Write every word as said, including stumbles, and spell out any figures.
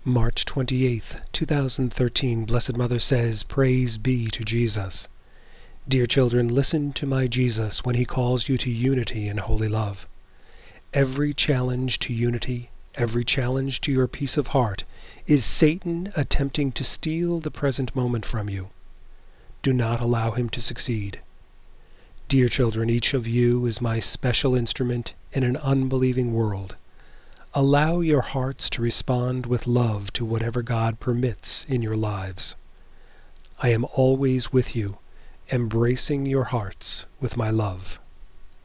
March twenty-eighth, two thousand thirteen, Blessed Mother says, Praise be to Jesus. Dear children, listen to my Jesus when he calls you to unity in holy love. Every challenge to unity, every challenge to your peace of heart, is Satan attempting to steal the present moment from you. Do not allow him to succeed. Dear children, each of you is my special instrument in an unbelieving world. Allow your hearts to respond with love to whatever God permits in your lives. I am always with you, embracing your hearts with my love.